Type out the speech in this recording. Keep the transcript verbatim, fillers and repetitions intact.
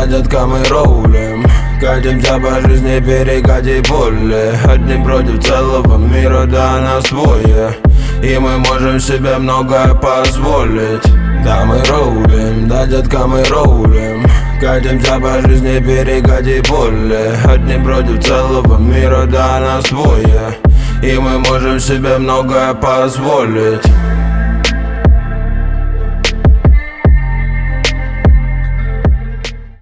да, детка, мы рулим. Катимся по жизни, перекати поле. Одни против целого мира, да, нас двое. И мы можем себе многое позволить. Да, мы рулим, да, детка, мы рулим. Катимся по жизни, перекати поле. Одни против целого мира, да, нас двое. И мы можем себе многое позволить.